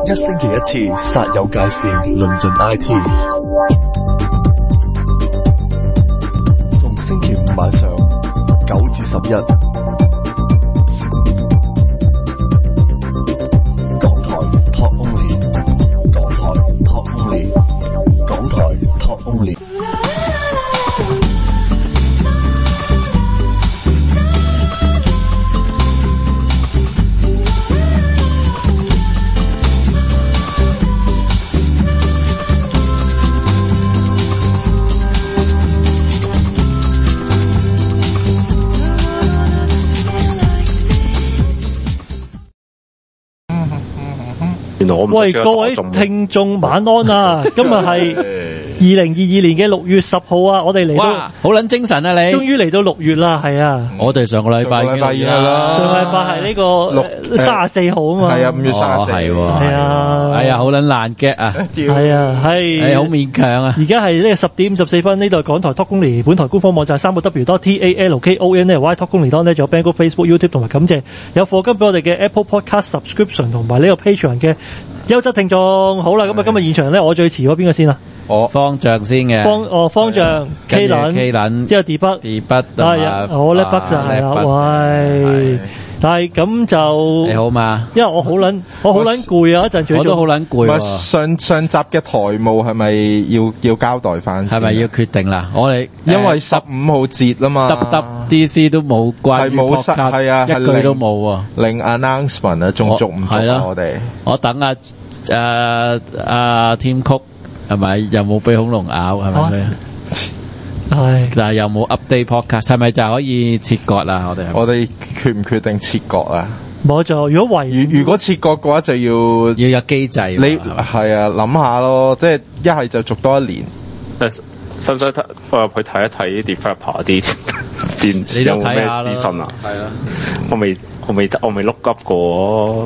一星期一次，煞有介事，論盡 IT。逢星期五晚上9至11，港台 Talk Only， 港台 Talk Only， 港台 Talk Only。 喂，各位聽眾晚安啊！今日係2022年嘅6月10號啊，我哋嚟到好撚精神啊！你終於嚟到6月啦，係啊！ 我哋上個禮拜已經啦， 上個禮拜係呢個34號啊嘛， 係啊，5月34， 係喎， 係啊， 哎呀，好撚爛 get 啊， 係啊，係好勉強啊！ 而家係呢個10點54分，呢度係港台 Talk Only 本台官方網站3w.talkonly.net， Talk Only 呢仲有 Bangor Facebook YouTube 同埋感謝有課金俾我哋嘅 Apple Podcast Subscription 同埋呢個 Patreon 嘅優質聽眾。好啦，咁啊今日現場咧，我最遲嗰邊個先啊？ 方丈先嘅， 方丈 K 輪，之後 debug 係啊，我咧 bug 就係啦，喂，但係咁就你好嘛？ 因為我好撚攰啊，一陣我都好撚攰。 上集嘅台務係咪要交代翻？ 係咪要決定啦？我哋因為15號節啦嘛 ，WWDC 都冇關於 podcast， 係啊， 一句都冇喎， 零 announcement 啊，仲捉唔捉啊？我哋我等Tim Cook 係咪又冇俾恐龍咬係咪佢？係，但係又冇 update podcast， 係咪就可以切割啦？我哋決唔決定切割啊？ 冇錯，如果切割嘅話，就要有機制。 你係啊，諗下咯，即係一係就續多1年。 使唔使我入去睇一睇 developer 啲電有冇咩資訊啊？係啦，我未 look up 過。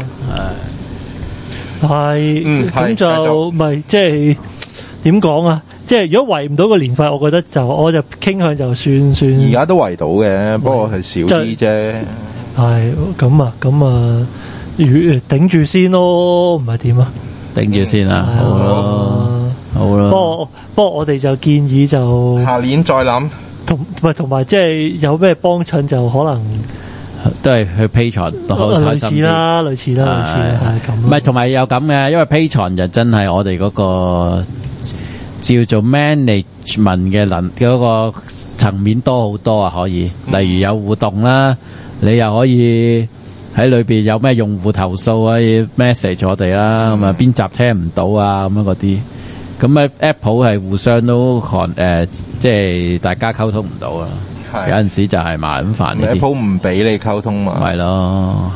係，咁就咪即係點講啊？即係如果圍唔到個年費，我覺得我就傾向就算。 而家都圍到嘅，不過係少啲啫。 係咁啊，頂住先咯，唔係點啊？ 頂住先啊，好咯，好咯。 不過我哋就建議就下年再諗， 同埋即係有咩幫襯就可能。 都係去 Patreon 都好開心啲， 類似啦，係咁。 唔係，同埋有咁嘅，因為 Patreon 就真係我哋嗰個叫做 management 嘅嗰個層面多好多啊！可以，例如有互動啦，你又可以喺裏邊有咩用戶投訴可以 message 我哋啦，咁啊邊集聽唔到啊咁樣嗰啲。咁啊 Apple 係互相都即係大家溝通唔到啊。有陣時就係麻煩呢啲 Apple 唔俾你溝通嘛， 係咯，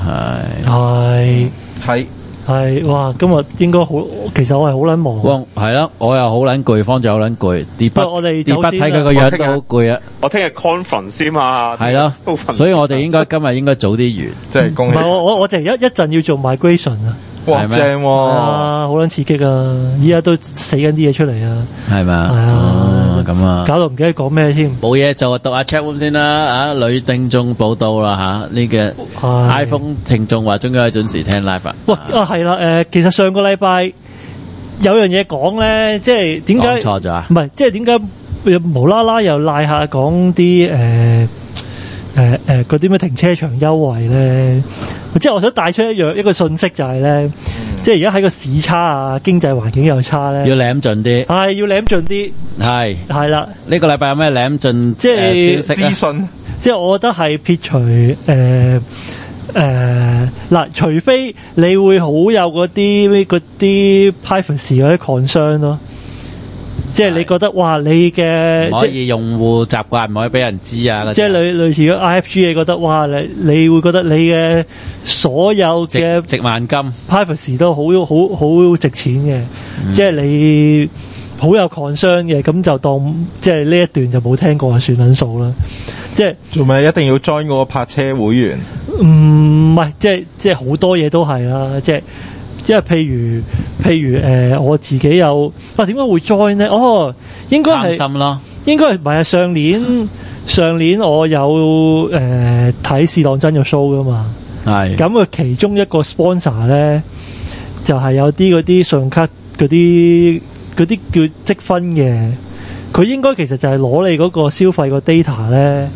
係哇！今日應該好，其實我係好撚忙。 係咯，我又好撚攰，方丈好撚攰。 我哋睇佢個樣都好攰啊！ 我聽日 conference 先嘛， 係咯，所以我哋今日應該早啲完。 即係恭喜！ 唔係我淨係一陣要做 migration 啊！ 哇，正喎！ 好撚刺激啊！依家都死緊啲嘢出嚟啊！ 係咪？係啊， 咁啊， 搞到唔記得講咩添。 冇嘢做，讀下 chatroom 先啦。女聽眾報道啦呢個 iPhone 聽眾話終於可以準時聽 live 啊！ 喂，係啦，其實上個禮拜有樣嘢講咧，即係點解講錯咗啊？ 唔係，即係點解無啦啦又賴下講啲嗰啲咩停車場優惠咧？即係我想帶出一個信息就係咧，即係而家喺個市差啊，經濟環境又差咧， 要舐盡啲， 係要舐盡啲，係啦。呢個禮拜有咩舐盡即係資訊？ 即係我覺得係撇除嗱，除非你會好有嗰啲 privacy 嗰啲 concern 咯。即係你覺得哇，你嘅唔可以用戶習慣唔可以俾人知啊！ 即係類似嘅 IFG，你覺得哇，你會覺得你嘅所有嘅值萬金 privacy 都好值錢嘅，即係你好有 concern 嘅，咁就當即係呢一段就冇聽過算撚數啦。即係做咩一定要 join 嗰個泊車會員？ 唔係，即係好多嘢都係啦，即係。因為譬如我自己有點解會 join 呢？應該係貪心咯， 應該係唔係啊？上年我有睇試當真嘅 show 噶嘛，係咁其中一個 sponsor 咧就係有啲嗰啲信用卡嗰啲叫積分嘅，佢應該其實就係攞你嗰個消費個 data 咧，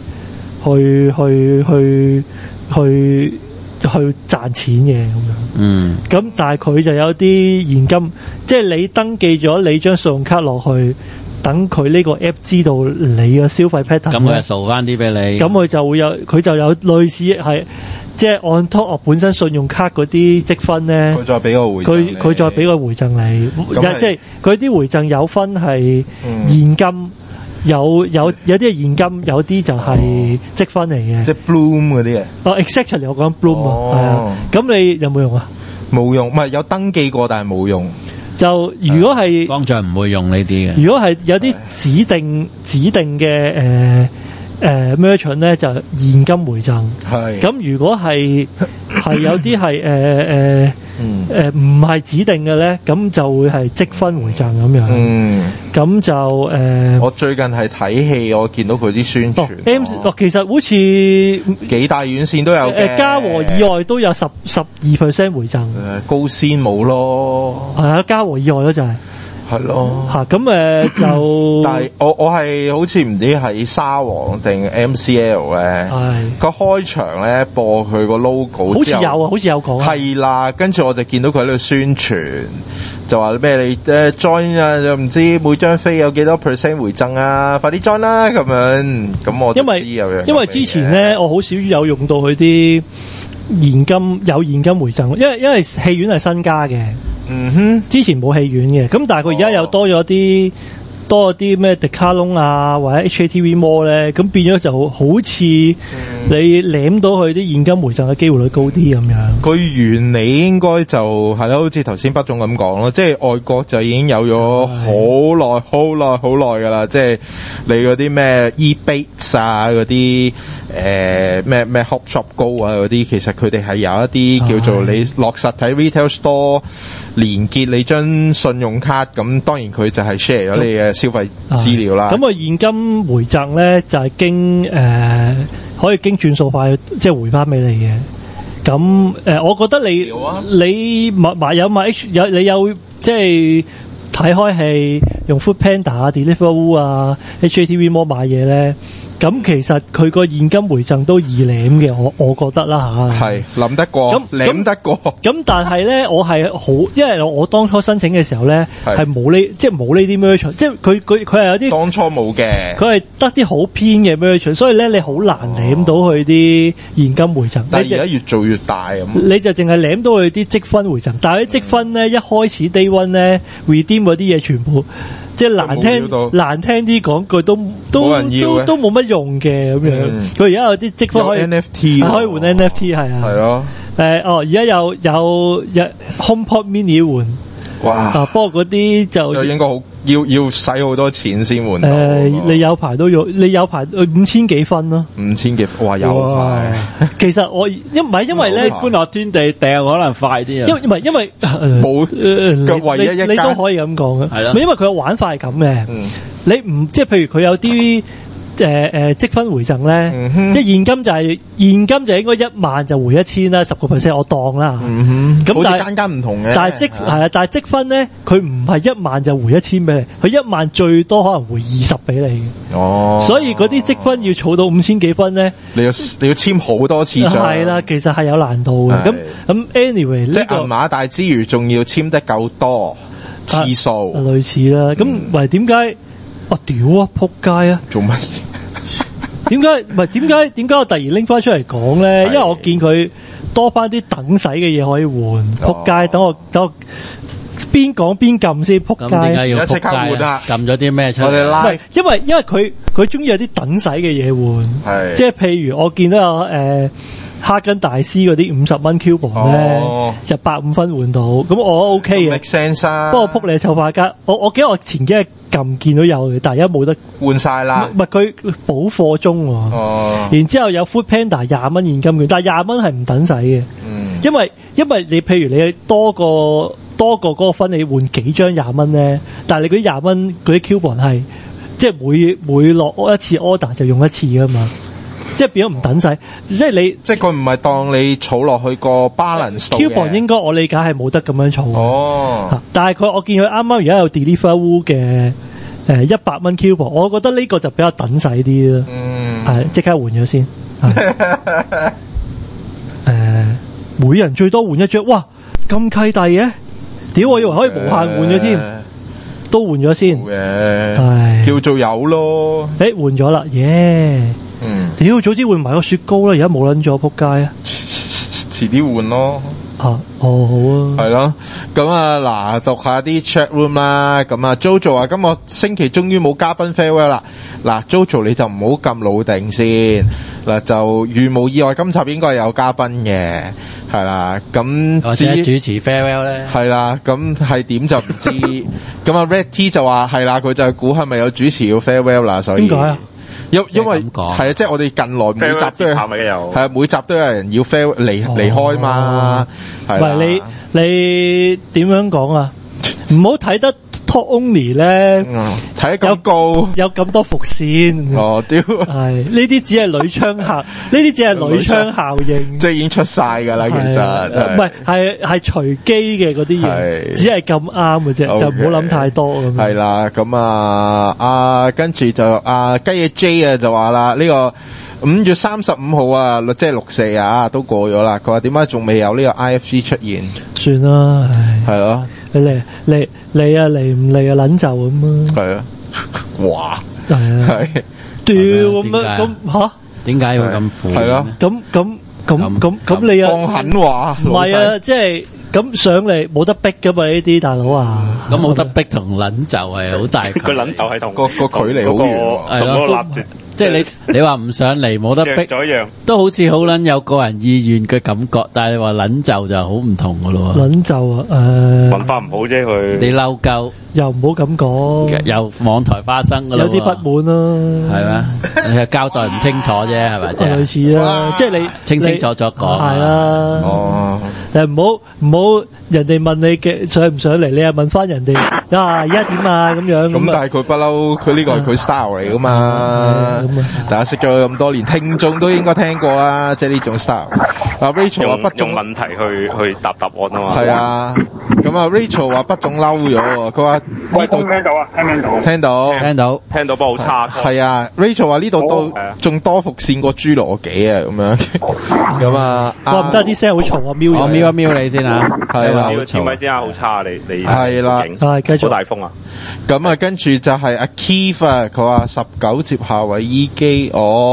去賺錢嘅咁樣。咁但係佢就有啲現金，即係你登記咗你張信用卡落去，等佢呢個 app 知道你嘅消費 pattern， 咁佢就掃翻啲俾你。咁佢就有類似係即係按 top 我本身信用卡嗰啲積分咧， 佢再俾個回贈， 佢再俾個回贈你，即係佢啲回贈有分係現金。有啲係現金，有啲就係積分嚟嘅， 即係 Bloom 嗰啲嘅。 exactly 我講 Bloom 啊，係啊。咁你有冇用啊？冇用，唔係有登記過，但係冇用。 就如果係方丈唔會用呢啲嘅。 如果係有啲指定嘅merchant 咧，就現金回贈。係。咁如果係有啲係唔係指定嘅咧，咁就會係積分回贈咁樣。咁就我最近係睇戲，我見到佢啲宣傳。 其實好似幾大院線都有嘅。嘉禾以外都有12% 回贈。 高鮮冇咯。係啊，嘉禾以外咯就係。係咯，咁就， 但係我係好似唔知係沙皇定 MCL 咧，個開場咧播佢個 logo， 好似有講， 係啦，跟住我就見到佢喺度宣傳，就話咩你join 啊，就唔知每張飛有幾多 percent 回贈啊，快啲 join 啦咁樣，咁我就知有樣。 因為之前咧我好少有用到佢啲現金回贈，因為戲院係新加嘅。之前冇戲院嘅，咁但係佢而家有多咗啲咩迪卡龍啊，或者 HKTV Mall 咧，咁變咗就好似你舐到佢啲現金回贈嘅機會率高啲咁樣。 佢原理應該就係咯，好似頭先北總咁講咯，即係外國就已經有咗好耐噶啦，即係你嗰啲咩 Ebates 啊，嗰啲咩 Hop Shop Go 啊嗰啲，其實佢哋係有一啲叫做你落實體 retail store 連結你張信用卡，咁當然佢就係 share 咗你嘅消費資料啦。咁現金回贈咧就係經可以經轉數快即係回翻俾你嘅。咁我覺得你有即係睇開戲用 Foodpanda、Deliveroo 啊、HKTV Mall 買嘢咧。咁其實佢個現金回贈都易舐嘅，我覺得啦嚇。係諗得過，舐得過。 咁但係咧，我係好，因為我當初申請嘅時候咧，係冇呢啲 merchant，即係佢係有啲當初冇嘅， 佢係得啲好偏嘅 merchant，所以咧你好難舐到佢啲現金回贈。 但係而家越做越大咁， 你就淨係舐到佢啲積分回贈，但係啲積分咧一開始 day one 咧 redeem 嗰啲嘢全部。即係難聽啲講句都冇乜用嘅咁樣。佢而家有啲積分可以 NFT， 可以換 NFT 係啊。 係咯。 而家有 HomePod Mini 換。哇！不過嗰啲就應該好要使好多錢先換到。 你有排都要，你有排5000幾分咯。5000幾， 哇！有排。 其實我因為咧歡樂天地訂可能快啲啊。因為冇唯一一間你都可以咁講嘅。係咯。因為佢嘅玩法係咁嘅。你唔即係譬如佢有啲。積分回贈咧，即係現金就應該1萬就回1000啦，10%我當啦。咁但係間唔同嘅。但係積分咧，佢唔係1萬就回1000俾你，佢1萬最多可能回20俾你。哦。所以嗰啲積分要儲到5000幾分咧， 你要簽好多次。 係啦，其實係有難度嘅。咁 anyway 即係銀碼大之餘，仲要簽得夠多次數。 類似啦。咁喂，點解？我屌啊！仆街啊！ 做乜嘢？ 點解我突然拎翻出嚟講咧？因為我見佢多翻啲等使嘅嘢可以換。仆街！等我邊講邊撳先。仆街！ 而家即刻換啊！撳咗啲咩出嚟？ 我哋拉。 因為佢中意有啲等使嘅嘢換。係。即係譬如我見到有哈根大師嗰啲50蚊 coupon 咧，就85分換到，咁我 OK 嘅。 make sense 啊！ 不過撲你臭化家，我記得我前幾日撳見到有嘅，但係而家冇得換晒啦。唔係佢補貨中喎。然之後有 Foodpanda 20蚊現金券，但係20蚊係唔等使嘅。因為你譬如你多個嗰個分，你換幾張20蚊咧，但係你嗰啲20蚊嗰啲 coupon 係即係每落一次 order 就用一次噶嘛。 即係變咗唔等使，即係你即係佢唔係當你儲落去個 balance 度嘅。 coupon 應該我理解係冇得咁樣儲。 哦， 但係我見佢啱啱而家有 Deliveroo 嘅100蚊 coupon，我覺得呢個就比較等使啲啦。係即刻換咗先。每人最多換一張，哇咁契弟嘅，屌我以為可以無限換咗添，都換咗先。係叫做有咯。 換咗啦，耶！屌早知換埋個雪糕啦，而家冇撚咗，仆街啊！ 遲啲換咯。 好啊。係咯，咁嗱，讀下啲 chat room 啦。咁Jojo 話今個星期終於冇嘉賓 farewell 啦。嗱 Jojo 你就唔好咁老定先。嗱就如無意外，今集應該係有嘉賓嘅，係啦。咁或者主持 farewell 咧， 係啦。咁係點就唔知。咁Red T 就話係啦，佢就係估係咪有主持要 farewell 啦，所以點解啊？ 因為係啊，即係我哋近來每集都係每集都有人要 farewell 離開嘛。係啦。 喂，你點樣講啊？唔好睇得 Talk Only 咧， 睇得咁高， 有咁多伏線。 哦，屌！ 係呢啲只係鋁窗效，呢啲只係鋁窗效應， 即係已經出晒㗎啦。其實唔係隨機嘅嗰啲嘢，只係咁啱嘅啫，就唔好諗太多咁。 係啦，咁跟住就雞嘢 J 就話啦，呢個5月35號啊，即係64啊，都過咗啦。佢話點解仲未有呢個 IFG 出現？ 算啦， 係咯。 你嚟啊，嚟唔嚟啊，撚就咁啊！ 係啊，哇！ 係啊，係屌咁樣咁嚇？ 點解要咁負？ 係咯， 咁你啊放狠話， 唔係啊，即係咁上嚟冇得逼噶嘛呢啲大佬啊！ 咁冇得逼同撚就係好大， 個撚就係同個距離好遠， 係咯。即係你話唔上嚟冇得逼，都好似好撚有個人意願嘅感覺，但係你話撚就好唔同噶咯。 撚就啊， 文化唔好啫佢。你嬲鳩又唔好咁講， 又網台花生噶啦， 有啲不滿咯， 係咩？你交代唔清楚啫，係咪啫？ 類似啊，即係你清楚咗講。 係啦， 哦， 唔好人哋問你嘅上唔上嚟，你又問翻人哋而家點啊咁樣。 咁但係佢不嬲，佢呢個係佢 style 嚟噶嘛。大家識咗佢咁多年，聽眾都應該聽過啦，即係呢種 style。Rachel 話不中用問題去答案啊嘛。 係啊，咁Rachel 話不中嬲咗喎，佢話呢度聽到啊， 聽到，不過好差。 係啊 ，Rachel 話呢度都仲多伏線過侏羅紀啊，咁樣。咁哇唔得，啲聲好嘈啊，瞄我瞄一瞄你先啊， 係啦， 前位先啊，好差你係啦， 繼續好大風啊。 咁跟住就係阿 Keith 啊，佢話19接夏威夷機，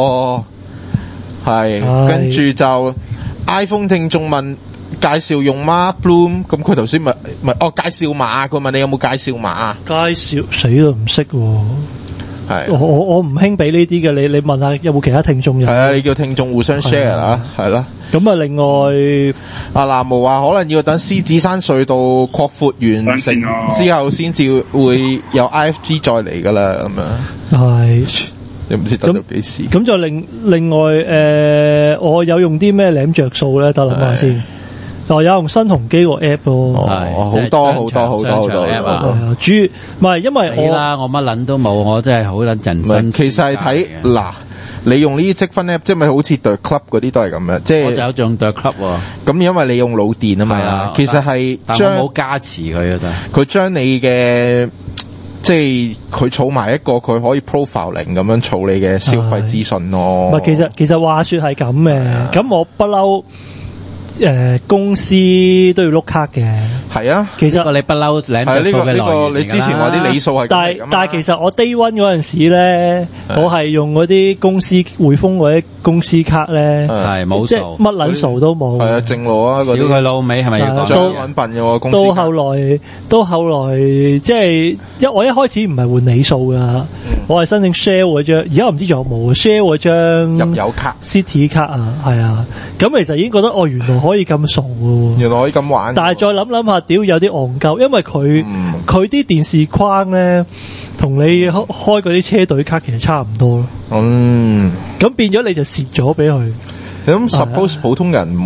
係，跟住就 iPhone 聽眾問介紹用嗎 Bloom， 咁佢頭先咪介紹碼，佢問你有冇介紹碼啊？ 介紹死都唔識喎。 係我唔興俾呢啲嘅，你問下有冇其他聽眾有？ 係啊，你叫聽眾互相 share 啦，係啦。 咁另外阿南無話可能要等獅子山隧道擴闊完成之後，先至會有 IFG 再嚟噶啦，咁樣。 係。 你唔知等到幾時？ 咁就另外我有用啲咩舐着數咧？得諗下先。有用新鴻基個 app 咯， 好多 app 啊！主要唔係因為我乜撚都冇，我真係好撚人生。 其實係睇嗱，你用呢啲積分 app，即係咪好似 The Club 嗰啲都係咁樣？即係我有用 The Club 喎。咁因為你用腦電啊嘛，其實係將冇加持佢啊， 佢將你嘅即係佢儲埋一個佢可以 profiling 咁樣儲你嘅消費資訊咯。 唔係其實話說係咁嘅，咁我不嬲。公司都要碌卡嘅，係啊。 其實你不嬲領着數嘅來源你之前話啲理數係， 但係其實我 Day One 嗰陣時咧，我係用嗰啲公司匯豐嗰啲公司卡咧， 係冇數， 即係乜撚數都冇。 係啊，正路啊嗰啲。 屌佢老味係咪要講？ 都揾笨嘅喎，公司。 到後來即係我一開始唔係換理數噶，我係申請 Shell 嗰張，而家我唔知仲有冇 Shell 嗰張入油卡 City 卡啊，係啊。咁其實已經覺得原來可以咁傻嘅， 原來可以咁玩。 但係再諗下，屌有啲戇鳩，因為佢啲電視框咧，同你開嗰啲車隊卡其實差唔多咯。咁變咗你就蝕咗俾佢。 咁 suppose 普通人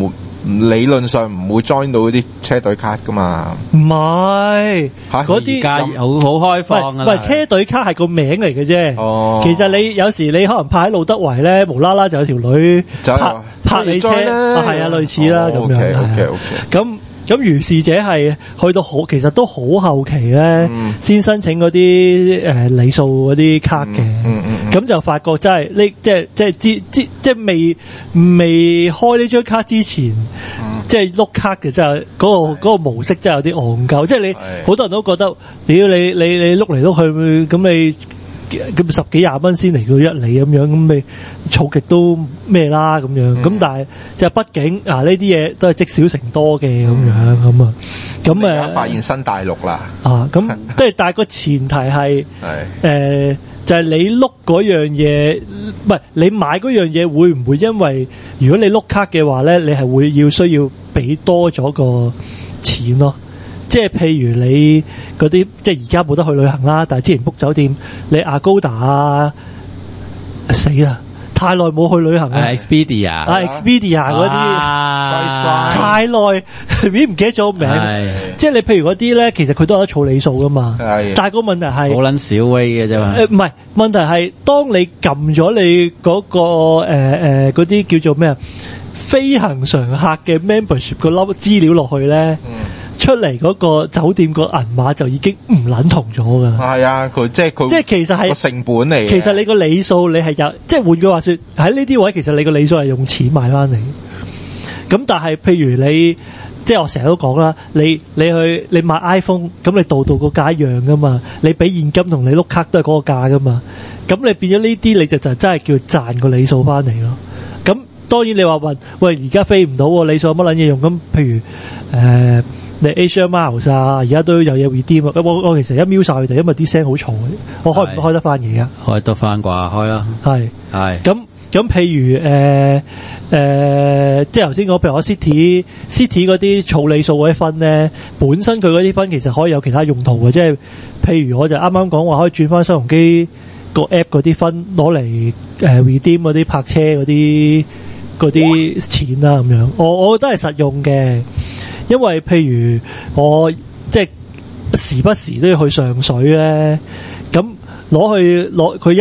理論上唔會 join 到啲車隊卡噶嘛。 唔係嗰啲而家好開放啊！ 唔係車隊卡係個名嚟嘅啫。 哦， 其實你有時你可能泊喺路德圍咧，無啦啦就有條女泊你車，係啊，類似啦咁樣。 OK。 咁如是者係去到其實都好後期咧，先申請嗰啲里數嗰啲卡嘅。咁就發覺真係呢，即係未開呢張卡之前，即係碌卡嘅，真係嗰個模式真係有啲戇鳩。即係你好多人都覺得，屌你碌嚟碌去，咁你咁10幾20蚊先嚟到1厘咁樣，咁你儲極都咩啦咁樣。咁但係就畢竟呢啲嘢都係積少成多嘅咁樣咁啊。咁而家發現新大陸啦。 咁即係但係個前提係就係你碌嗰樣嘢，唔係你買嗰樣嘢會唔會因為如果你碌卡嘅話咧，你係需要俾多咗個錢咯。即係譬如你嗰啲，即係而家冇得去旅行啦，但係之前 book 酒店，你 Agoda 死啦，太耐冇去旅行啦。 Expedia 嗰啲太耐，已唔記得咗名。即係你譬如嗰啲咧，其實佢都有得儲里數噶嘛。但係個問題係好撚少威嘅啫嘛。 唔係，問題係當你撳咗你嗰個嗰啲叫做咩啊，飛行常客嘅 membership 個粒資料落去咧。出嚟嗰個酒店個銀碼就已經唔撚同咗㗎。係啊，佢即係其實係個成本嚟。其實你個里數你係有，即係換句話說喺呢啲位，其實你個里數係用錢買翻嚟。咁但係譬如你，即係我成日都講啦，你買 iPhone， 咁你度個價一樣噶嘛，你俾現金同你碌卡都係嗰個價噶嘛。咁你變咗呢啲，你就真係叫賺個里數翻嚟咯。咁當然你話喂而家飛唔到喎，里數有乜撚嘢用？咁譬如你 Asia Miles 而家都有嘢 redeem 啊！我其實一瞄晒佢哋，因為啲聲好嘈，我開唔開得翻嘢啊？ 開得翻啩，開啦。 係。咁譬如即係頭先講，譬如我 City 嗰啲儲里數嗰啲分咧，本身佢嗰啲分其實可以有其他用途嘅，即係譬如我就啱啱講話可以轉翻新鴻基個 app 嗰啲分攞嚟redeem 嗰啲泊車嗰啲錢啦咁樣，我覺得係實用嘅。因為譬如我即係時不時都要去上水咧，咁攞佢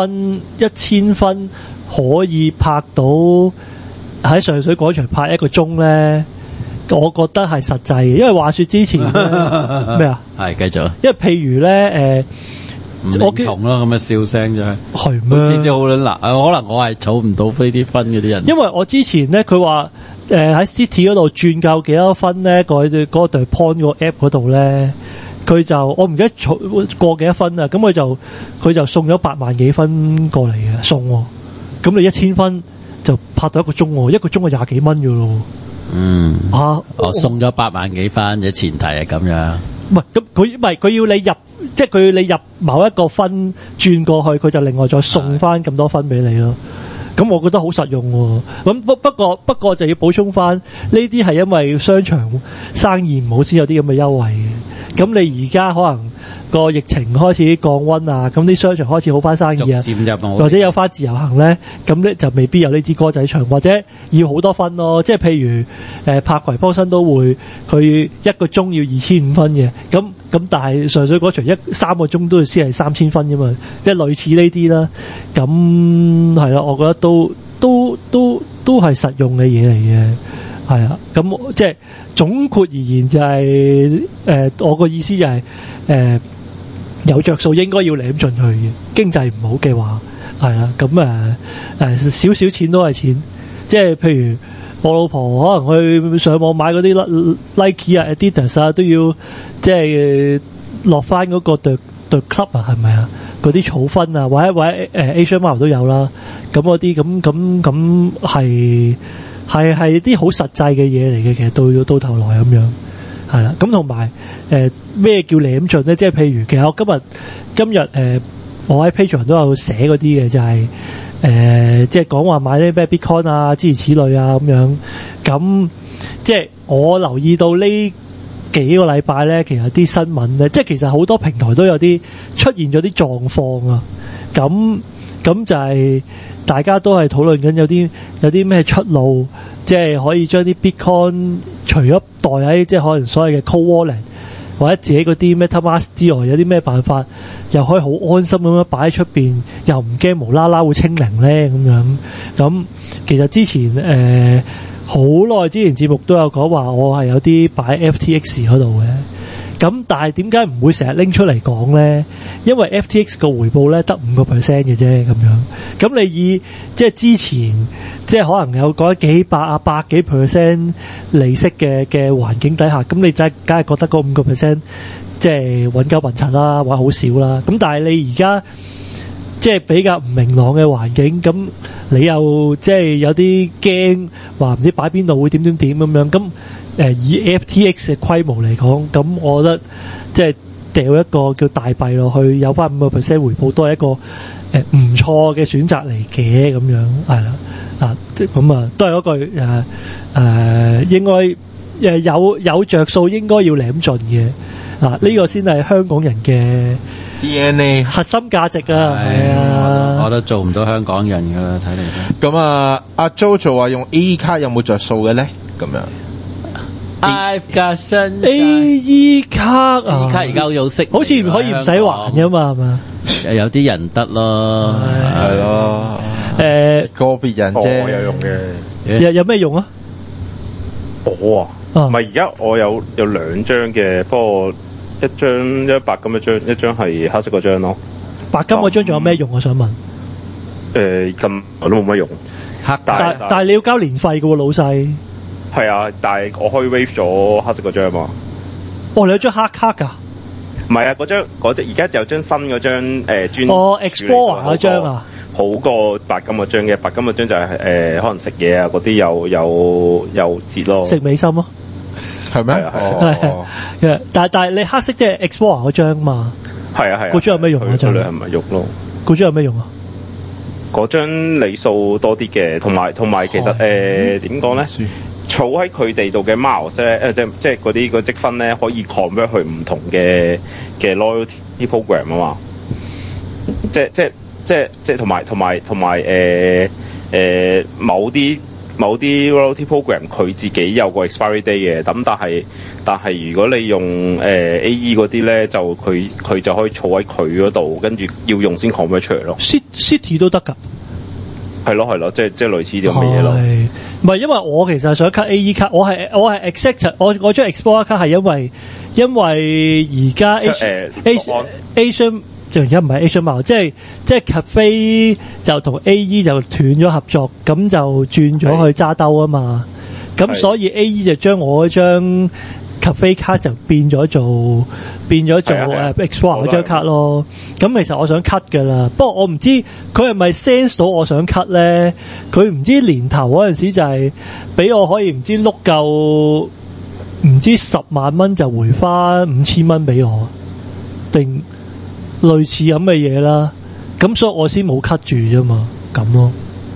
1000分可以拍到喺上水廣場拍1個鐘咧，我覺得係實際嘅。因為話說之前咩啊？ 係繼續。因為譬如咧唔認同啦，咁嘅笑聲啫。 係咩？好似啲好撚難，可能我係儲唔到呢啲分嗰啲人。 因為我之前咧，佢話喺 City 嗰度轉夠幾多分咧，嗰對 point 個 app 嗰度咧，佢就我唔記得過幾多分啊。咁佢就送咗8萬幾分過嚟嘅送。咁你1000分就拍到1個鐘，1個鐘係20幾蚊噶咯。 送咗8萬幾分嘅前提係咁樣。 唔係佢要你入，即係佢要你入某一個分轉過去，佢就另外再送翻咁多分俾你咯。咁我覺得好實用喎。咁不過就要補充翻，呢啲係因為商場生意唔好先有啲咁嘅優惠嘅。咁你而家可能個疫情開始降溫啊，咁啲商場開始好翻生意啊，或者有翻自由行咧，咁咧就未必有呢支歌仔唱，或者要好多分咯。即係譬如柏葵芳新都會，佢1個鐘要25分嘅，咁但係上水嗰場3個鐘都要先係3000分啫嘛，即係類似呢啲啦。咁係啦，我覺得都係實用嘅嘢嚟嘅。係啊，咁即係總括而言就係我個意思就係有着數應該要舐進去嘅，經濟唔好嘅話係啊，咁少少錢都係錢，即係譬如我老婆可能去上網買嗰啲 Nike 啊 Adidas 啊都要即係落翻嗰個對 club 啊，係咪啊？嗰啲儲分啊，或者Asia Mile 都有啦，咁嗰啲咁係啲好實際嘅嘢嚟嘅，其實到頭來咁樣係啦。咁同埋咩叫舐盡咧？即係譬如其實我今日我喺 Patreon 都有寫嗰啲嘅，就係即係講話買啲咩 Bitcoin 啊諸如此類啊咁樣。咁即係我留意到呢幾個禮拜咧，其實啲新聞咧，即係其實好多平台都有啲出現咗啲狀況啊。咁就係大家都係討論緊有啲咩出路，即係可以將啲 Bitcoin 除咗袋喺即係可能所謂嘅 Cold Wallet 或者自己嗰啲 MetaMask 之外，有啲咩辦法又可以好安心咁樣擺喺出邊，又唔驚無啦啦會清零咧咁樣。咁其實之前好耐之前節目都有講話，我係有啲擺 FTX 嗰度嘅。咁但係點解唔會成日拎出嚟講咧？因為 FTX 個回報咧得 5% 嘅啫咁樣。咁你以即係之前即係可能有講幾百啊百幾%利息嘅環境底下，咁你梗係覺得嗰 5% 即係穩鳩穩柒啦，或者好少啦。咁但係你而家即係比較唔明朗嘅環境，咁你又即係有啲驚話唔知擺邊度會點咁樣。咁以 FTX 嘅規模嚟講，咁我覺得即係掉一個叫大幣落去，有翻 5% 回報，都係一個唔錯嘅選擇嚟嘅咁樣，係啦。咁啊都係嗰句應該有着數，應該要舐盡嘅。呢個先係香港人嘅 DNA 核心價值啊！係啊， 我都做唔到香港人噶啦，睇嚟都。 咁啊，阿 JoJo 話用 AE 卡有冇着數嘅咧？咁樣 I've got sunshine AE 卡啊 ，AE 卡而家好有息， 好似唔可以唔使還噶嘛，係嘛？ 有啲人得咯， 係咯，個別人啫。 我有用嘅， 有咩用啊？ 我唔係而家我有2張嘅，不過一張白金一張係黑色嗰張咯。 白金嗰張仲有咩用？我想問。 咁我都冇乜用。 但係你要交年費嘅喎，老細。 係啊，但係我可以 waive 咗黑色嗰張嘛。 哦，你有張黑卡㗎？ 唔係啊，嗰張而家有張新嗰張 Explorer 嗰張啊， 好過白金嗰張嘅。白金嗰張就係可能食嘢啊嗰啲有折咯。 食美心咯， 係咩？ 哦， 但係你黑色即係 Explorer 嗰張嘛？ 係啊係啊。 嗰張有咩用啊？嗰張係咪肉咯？ 嗰張有咩用啊？ 嗰張里數多啲嘅，同埋其實點講咧？儲喺佢哋度嘅 miles 咧，即係嗰啲個積分咧，可以 convert 去唔同嘅 loyalty program 啊嘛。即係同埋某啲 loyalty program 佢自己有個 expiry day 嘅。咁但係如果你用AE 嗰啲咧，就佢就可以儲喺佢嗰度，跟住要用先 convert 出嚟咯。 City 都得㗎。係咯，即係類似啲咁嘅嘢咯。 唔係因為我其實想 cut AE 卡，我係 exact 我張 Explorer 卡係因為而家Asian 就而家唔係 Asian Mall，即係 Cafe 就同 AE 就斷咗合作，咁就轉咗去揸兜啊嘛。咁所以 AE 就將我嗰張Cafe 卡就變咗做Explorer 嗰張卡咯。咁其實我想 cut 噶啦，不過我唔知佢係咪 sense 到我想 cut 咧？佢唔知年頭嗰陣時就係俾我可以唔知碌夠唔知10萬蚊就回翻5000蚊俾我，定類似咁嘅嘢啦。咁所以我先冇 cut 住啫嘛，咁咯。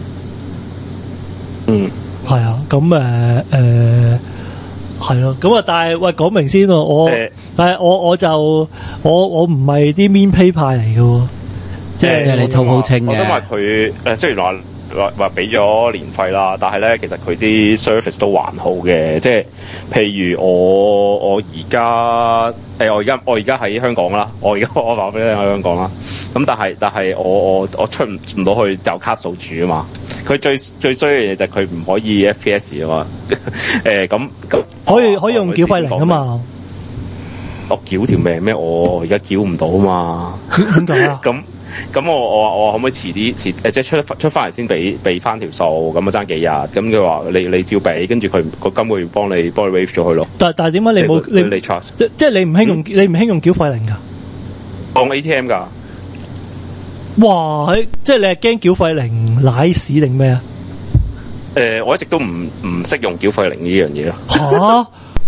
係啊，咁係咯，咁啊，但係喂，講明先喎，但係我唔係啲 mean pay 派嚟嘅，即係你套好清嘅。 我想話佢雖然話俾咗年費啦，但係咧其實佢啲 service 都還好嘅，即係譬如我而家喺香港啦，我話俾你聽喺香港啦，咁但係我出唔到去就卡數住啊嘛。佢最衰嘅嘢就係佢唔可以 FPS 啊嘛，咁可以用繳費靈啊嘛。 我繳條命咩？我而家繳唔到啊嘛。 點解啊？ 咁我可唔可以遲啲即係出翻嚟先俾翻條數？咁啊爭幾日？咁佢話你照俾，跟住佢個今個月幫你 waive 咗佢咯。但係點解你冇你 charge？即係你唔興用繳費靈㗎？ 當 ATM 㗎。 哇！即係你係驚繳費靈奶屎定咩啊？ 我一直都唔識用繳費靈呢樣嘢咯。 嚇！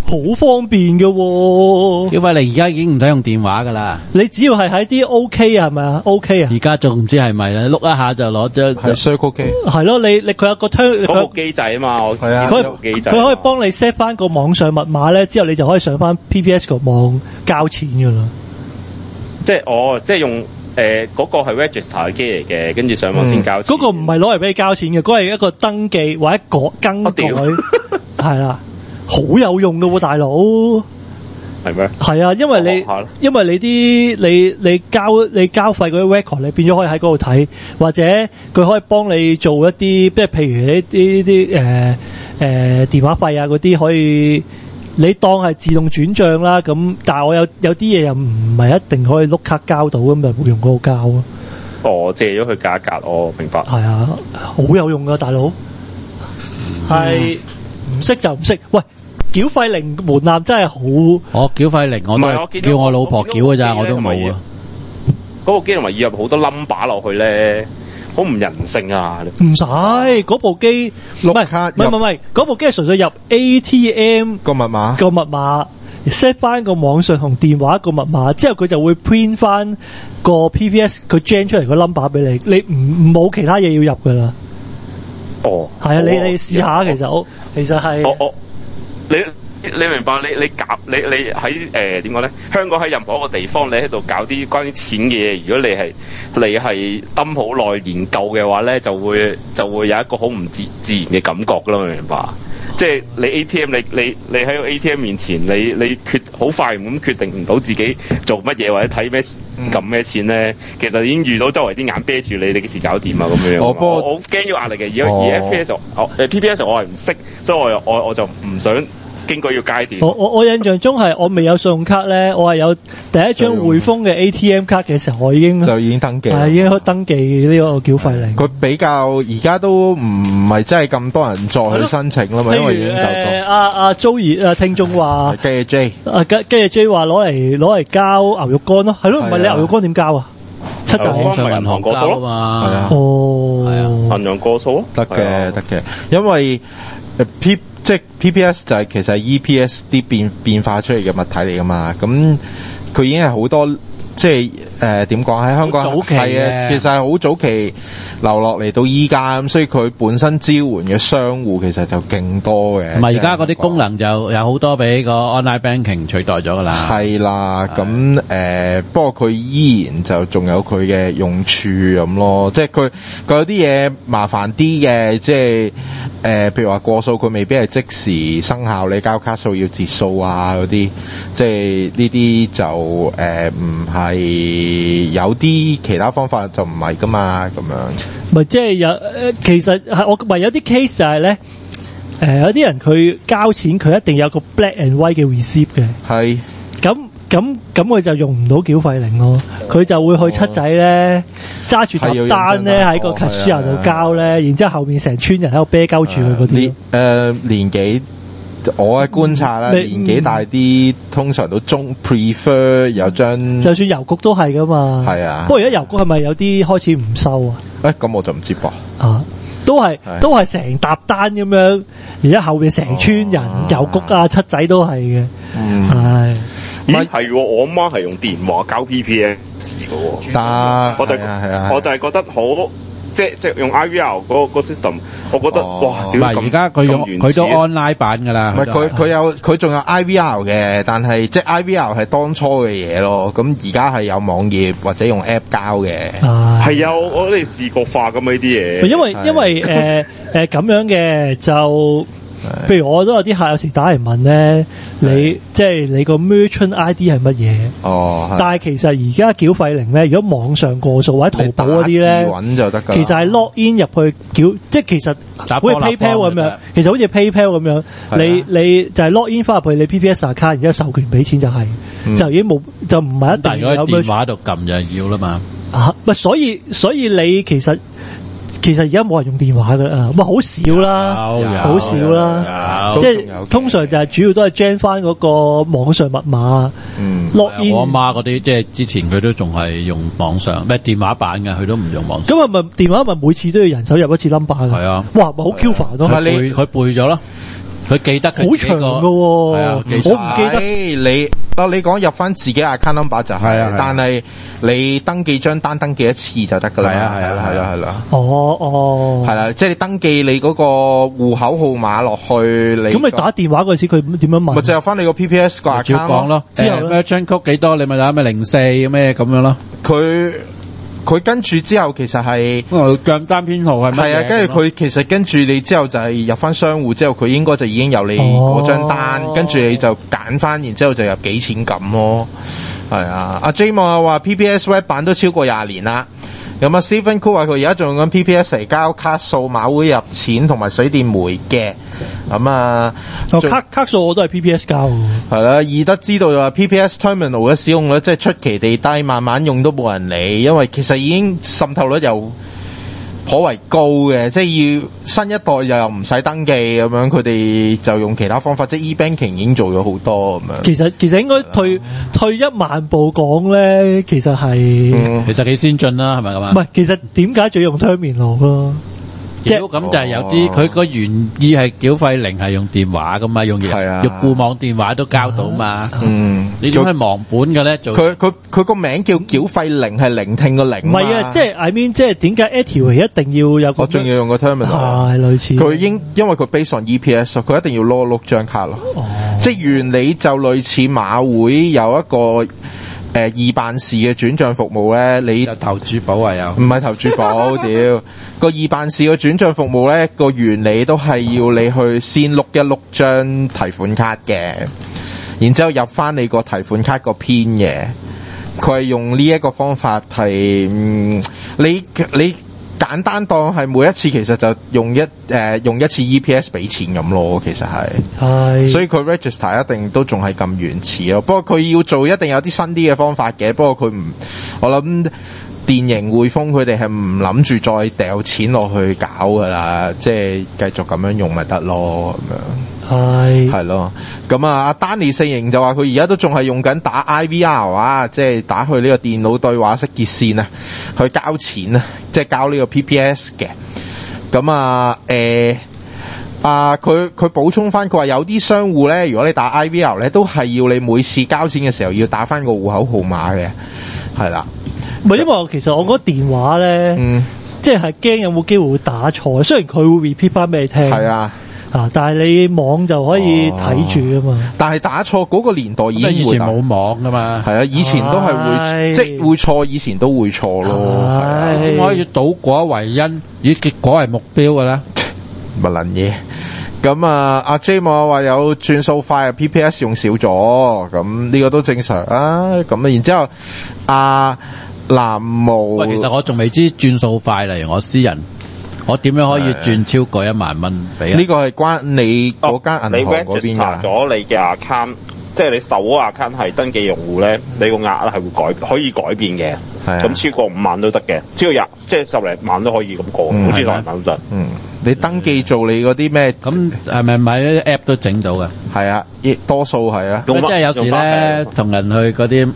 好方便嘅喎。 繳費靈而家已經唔使用電話噶啦， 你只要係喺啲 OK 啊，係咪啊 OK 啊？ 而家仲唔知係咪咧？碌一下就攞張係 Circle 機， 係咯，你佢有個嗰部機制啊嘛，我知係啊佢嗰部機制， 可以幫你 set 翻個網上密碼咧，之後你就可以上翻 PPS 個網交錢噶啦。 即係用嗰個係 register 嘅機嚟嘅，跟住上網先交錢。 嗰個唔係攞嚟俾你交錢嘅，嗰個係一個登記或者更改，係啦，好有用噶喎，大佬。 係咩？ 係啊，因為你啲你交費嗰啲 record，你變咗可以喺嗰度睇，或者佢可以幫你做一啲，即係譬如呢啲電話費啊嗰啲，可以你當係自動轉帳啦。咁但係我有啲嘢又唔係一定可以碌卡交到，咁就會用嗰個交咯。 哦，借咗佢價格，我明白。 係啊，好有用噶，大佬。係唔識就唔識，喂。繳費靈門檻真係好， 我繳費靈我都係叫我老婆繳㗎咋，我都冇啊。 嗰部機同埋要入好多 number 落去咧，好唔人性啊！ 唔使嗰部機，唔係嗰部機係純粹入 ATM 個密碼 set 翻個網上同電話個密碼，之後佢就會 print 翻個 PPS 佢 gen 出嚟個 number 俾你，你唔冇其他嘢要入噶啦。 哦， 係啊，你試下，其實係。 你明白？你喺點講咧？香港喺任何一個地方，你喺度搞啲關於錢嘅嘢，如果你係抌好耐研究嘅話咧，就會有一個好唔自然嘅感覺噶啦，明白？即係你 ATM，你喺個 ATM 面前，你好快咁決定唔到自己做乜嘢或者睇咩撳咩錢咧，其實已經遇到周圍啲眼啤住你幾時搞掂啊咁樣。我好驚有壓力嘅，而 PPS 我係唔識，所以我就唔想經過要階段。 我印象中係我未有信用卡咧，我係有第一張匯豐嘅 ATM 卡嘅時候，我已經登記，已經登記呢個繳費靈。 佢比較而家都唔係真係咁多人再去申請啦嘛，因為已經夠多。 阿 Joey 聽眾話， 雞嘅 J， 雞嘅 J 話攞嚟交牛肉乾咯，係咯，唔係你牛肉乾點交啊？七仔網上銀行過數啊嘛， 係啊， 哦， 係啊， 銀行過數得嘅，因為即係 PPS 就係其實係 EPS 啲變化出嚟嘅物體嚟噶嘛，咁佢已經係好多即係點講喺香港係啊，其實係好早期流落嚟到依家咁，所以佢本身支援嘅商戶其實就勁多嘅。 唔係而家嗰啲功能就有好多俾個 online banking 取代咗噶啦。 係啦，咁不過佢依然就仲有佢嘅用處咁咯，即係佢有啲嘢麻煩啲嘅，即係譬如話過數佢未必係即時生效，你交卡數要截數啊嗰啲，即係呢啲就唔係有啲其他方法就唔係噶嘛咁樣。 咪即係有其實係我咪有啲 case 就係咧，有啲人佢交錢佢一定有個 black and white 嘅 receipt 嘅， 係咁佢就用唔到繳費靈咯，佢就會去七仔咧揸住沓單咧喺個 cashier 度交咧，然之後後面成村人喺度啤鳩住佢嗰啲。 年紀我嘅觀察啦，年紀大啲通常都prefer 有張， 就算郵局都係噶嘛。係啊，不過而家郵局係咪有啲開始唔收啊？ 咁我就唔知噃。 啊，都係成沓單咁樣，而家後面成村人郵局啊七仔都係嘅。係。 咦係，我阿媽係用電話交 PPS 嘅喎。 但我就係覺得好，即係用 IVR 嗰個 system， 我覺得哇， 唔係而家佢都 online 版㗎啦。 唔係佢仲有 IVR 嘅，但係即係 IVR 係當初嘅嘢咯。咁而家係有網頁或者用 app 交嘅。 係啊，我哋視覺化咁呢啲嘢。 因為咁樣嘅就。譬如我都有啲客有時打嚟問咧，即係你個 merchant ID 係乜嘢？哦，但係其實而家繳費靈咧，如果網上過數或者淘寶嗰啲咧， 揾就得㗎。 其實係 log in 入去繳，即係其實好似 PayPal 咁樣，其實好似 PayPal 咁樣，你就係 log in 翻入去你 PPS account，然之後授權俾錢就係，就已經冇就唔係一定。 但係如果喺電話度撳就要啦嘛。 所以你其實而家冇人用電話噶啦，好少啦，好少啦，即係通常就係主要都係 gen 翻嗰個網上密碼。log in 我阿媽嗰啲即係之前佢都仲係用網上咩電話版嘅，佢都唔用網上。 咁咪電話咪每次都要人手入一次 number 嘅？ 係啊， 哇，咪好 Q 煩咯。 佢背咗咯。 佢記得佢好長㗎喎， 係啊記我唔記得。 你講入翻自己 account number 就係， 係啊但係你登記張單登記一次就得㗎啦。係啦。係啦，即係你登記你嗰個戶口號碼落去， 咁你打電話嗰陣時，佢點樣問？ 咪就入翻你個 PPS 個 account 照講咯。 之後咧 merchant code 幾多，你咪打咩04咩咁樣咯。 佢跟住之後其實係賬單編號係乜嘢？ 係啊，跟住佢其實跟住你之後就係入翻商戶之後，佢應該就已經有你嗰張單，跟住你就揀翻，然之後就入幾錢咁咯。係啊，阿 J 網話 PPS Web 版都超過20年啦。咁啊 Stephen Cool 話佢而家仲用緊 PPS 嚟交卡數、馬會入錢同埋水電煤嘅。咁啊， 卡數我都係 PPS 交嘅。 係啦，義德知道就話 PPS Terminal 嘅使用率即係出奇地低，慢慢用都冇人理，因為其實已經滲透率又頗為高嘅，即係要新一代又唔使登記咁樣，佢哋就用其他方法，即係 e-banking 已經做咗好多咁樣。 其實應該退一萬步講咧，其實係其實幾先進啦，係咪咁啊？ 唔係，其實點解仲要用 terminal 咯？ 咁就係有啲佢個原意係繳費靈係用電話噶嘛，用固網電話都交到嘛。你點係忘本嘅咧？ 佢個名叫繳費靈，係聆聽個靈。 唔係啊，即係 I mean，即係點解 Activate 一定要有個？ 我仲要用個 terminal。 係類似。 因為佢 based on EPS，佢一定要碌張卡咯。即係原理就類似馬會有一個易辦事嘅轉賬服務咧，你投注寶啊有？ 唔係投注寶，屌個易辦事嘅轉賬服務咧，個原理都係要你去先碌一碌張提款卡嘅，然之後入翻你個提款卡個 pin 嘅，佢係用呢一個方法係你簡單當係每一次其實就用一次 EPS 俾錢咁咯，其實係，所以佢 register 一定都仲係咁原始咯。不過佢要做一定有啲新啲嘅方法嘅，不過佢唔，我諗電盈匯豐佢哋係唔諗住再掉錢落去搞噶啦，即係繼續咁樣用咪得咯咁樣。係咯，咁啊，阿丹尼四型就話佢而家都仲係用緊打 IVR 啊，即係打去呢個電腦對話式熱線啊，去交錢啊，即係交呢個 PPS 嘅。咁啊，佢補充翻，佢話有啲商戶咧，如果你打 IVR 咧，都係要你每次交錢嘅時候要打翻個戶口號碼嘅，係啦。 唔係，因為其實我覺得電話咧，即係驚有冇機會會打錯，雖然佢會 repeat 翻俾你聽。係啊。但係你網就可以睇住啊嘛。 但係打錯嗰個年代已經以前冇網噶嘛。 係啊，以前都係會，即係會錯，以前都會錯咯。 點可以以倒果為因，以結果為目標嘅咧？ 乜撚嘢？咁啊，阿 J 網話有轉數快，PPS 用少咗，咁呢個都正常啊。咁啊，然之後阿藍毛， 其實我仲未知轉數快，例如我私人。我點樣可以轉超過1萬蚊俾啊？ 呢個係關你嗰間銀行嗰邊㗎。 咗你嘅 account，即係你手嗰 account 係登記用戶咧，你個額係會可以改變嘅。咁超過5萬都得嘅，超過即係10零萬都可以咁過，好似10零萬都得。 你登記做你嗰啲咩？ 咁係咪買啲 app 都整到嘅？ 係啊，多數係啊。 即係有時咧，同人去嗰啲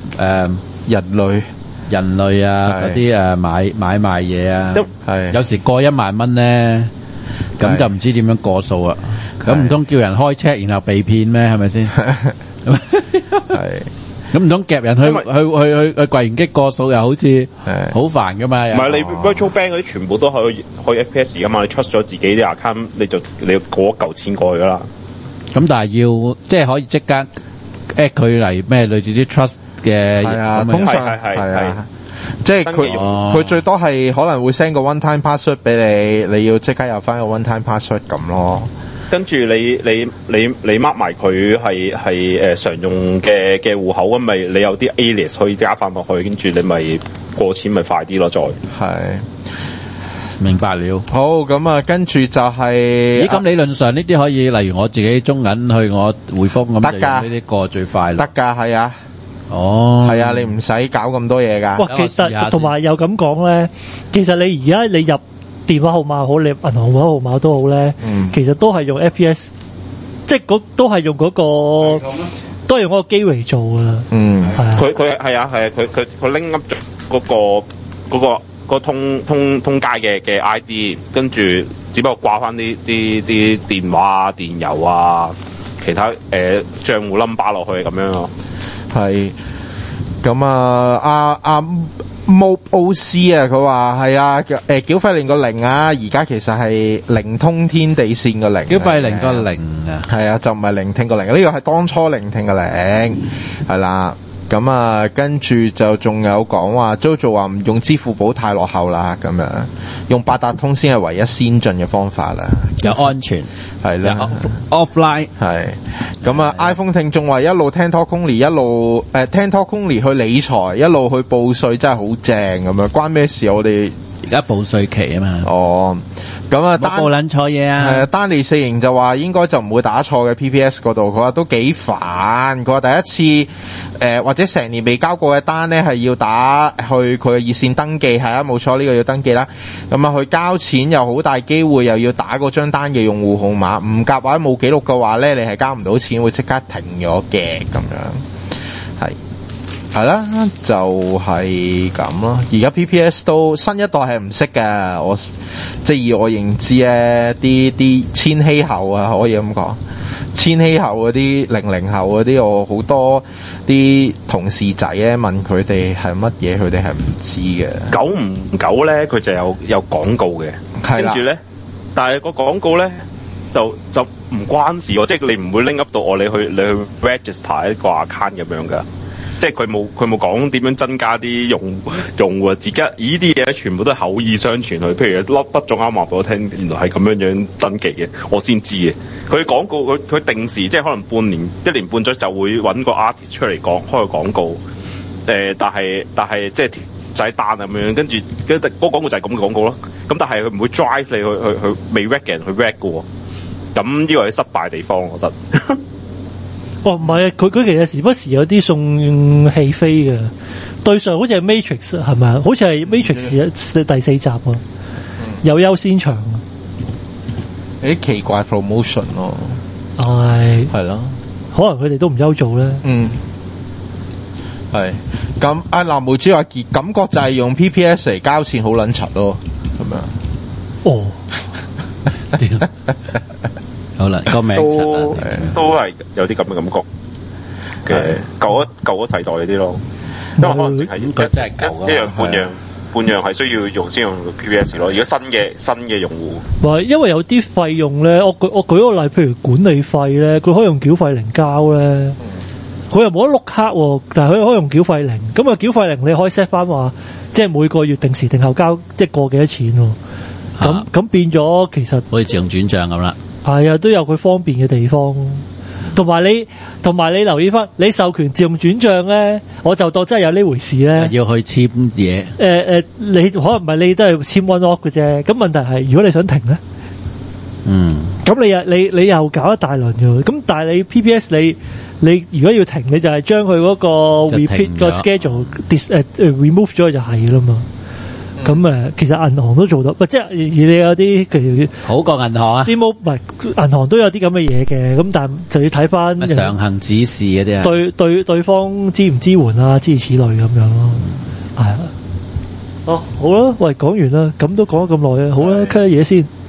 人類啊，嗰啲買賣嘢啊，係有時過1萬蚊咧，咁就唔知點樣過數啊！咁唔通叫人開 check 然後被騙咩？係咪先？係咁唔通夾人去櫃員機過數又好似好煩噶嘛？ 唔係你 virtual bank 嗰啲全部都可以 FPS 噶嘛？你 trust 咗自己啲 account，你要過一嚿錢過去噶啦。 咁但係要即係可以即刻 at 佢嚟咩？類似啲 trust。嘅係啊，通常係啊，即係佢最多係可能會 send 個 one time password 俾你，你要即刻入翻個 one time password 咁咯。 跟住你 mark 埋佢係常用嘅戶口，咁咪你有啲 alias 可以加翻落去，跟住你咪過錢咪快啲咯，再係。 明白了。 好，咁啊，跟住就係咁理論上呢啲可以，例如我自己中銀去我匯豐咁，得㗎，呢啲過最快。 得㗎，係啊。係啊，你唔使搞咁多嘢噶。 哇，其實同埋又咁講咧，其實你而家你入電話號碼好，你入銀行號碼都好咧，其實都係用 FPS， 即係都係用嗰個，都係用嗰個機嚟做噶啦。係啊。 佢係啊，佢拎up 咗嗰個個通街嘅 ID， 跟住只不過掛翻啲電話啊、電郵啊、其他賬戶 number 落去咁樣咯。 係咁啊Mob OC 啊，佢話係啊，繳費靈個零啊，而家其實係靈通天地線個零， 繳費靈個零啊， 係啊，就唔係聆聽個零，呢個係當初聆聽個零，係啦。咁啊，跟住就仲有講話 JoJo 話唔用支付寶太落後啦，咁樣用八達通先係唯一先進嘅方法啦， 又安全係啦 ，offline 係。咁啊 ，iPhone 聽眾話一路聽 Talk Only， 一路聽 Talk Only 去理財，一路去報稅，真係好正咁樣。關咩事？我哋而家報稅期啊嘛。 哦，咁啊， 冇報撚錯嘢啊。 丹尼四型就話應該就唔會打錯嘅 PPS 嗰度，佢話都幾煩。佢話第一次或者成年未交過嘅單咧，係要打去佢嘅熱線登記，係啊，冇錯，呢個要登記啦。咁啊，佢交錢又好大機會又要打嗰張單嘅用戶號碼，唔夾或者冇記錄嘅話咧，你係交唔到錢，會即刻停咗嘅咁樣，係啦，就係咁咯。而家 PPS 都新一代係唔識嘅，我即係以我認知咧，啲千禧後啊，可以咁講，千禧後嗰啲00後嗰啲，我好多啲同事仔咧問佢哋係乜嘢，佢哋係唔知嘅。 久唔久咧，佢就有廣告嘅，跟住咧，但係個廣告咧就唔關事喎，即係你唔會拎 up 到我，你去 register 一個 account 咁樣噶。即係佢冇講點樣增加啲用戶啊，自己呢啲嘢全部都係口耳相傳去。譬如粒筆仲啱話俾我聽，原來係咁樣登記嘅，我先知嘅。佢廣告佢定時，即係可能1年半載就會揾個 artist 出嚟開個廣告。但係即係仔單咁樣，跟住嗰個廣告就係咁嘅廣告咯。咁但係佢唔會 drive 你去未 read 嘅人去 read 嘅喎。咁呢個係失敗地方，我覺得。 哦，唔係啊，佢其實時不時有啲送戲飛嘅。對上好似係 Matrix 係咪啊？好似係 Matrix 第4集啊，有優先場啊。 有啲奇怪 promotion 咯，係咯， 可能佢哋都唔憂做咧。 係咁啊！藍莓豬話感覺就係用 PPS 嚟交錢好撚柒咯，咁樣。 哦， 好啦，個名都係有啲咁嘅感覺嘅，舊嗰世代嗰啲咯，因為可能淨係佢真係舊一樣半樣係需要用先用 PPS 咯。如果新嘅用戶， 唔係因為有啲費用咧，我舉個例，譬如管理費咧，佢可以用繳費靈交咧，佢又冇得碌卡喎，但係佢可以用繳費靈。咁啊，繳費靈你可以 set 翻話，即係每個月定時定候交，即係過幾多錢喎。咁變咗其實好似自動轉帳咁啦。 係啊，都有佢方便嘅地方，同埋你留意翻，你授權自動轉帳咧，我就當真係有呢回事咧。 要去簽嘢。 你可能唔係你都係簽 one off 嘅啫。咁問題係，如果你想停咧，咁你又搞一大輪嘅。咁但係你 PPS 你如果要停，你就係將佢嗰個 repeat 個 schedule remove 咗就係啦嘛。咁其實銀行都做到，即係你有啲譬如好過銀行啊， 啲唔係銀行都有啲咁嘅嘢嘅，咁但係就要睇翻上行指示嗰啲啊， 對方支唔支援啊，諸如此類咁樣咯，係啊，好啦，喂，講完啦，咁都講咗咁耐啊，好啦，cut 嘢先。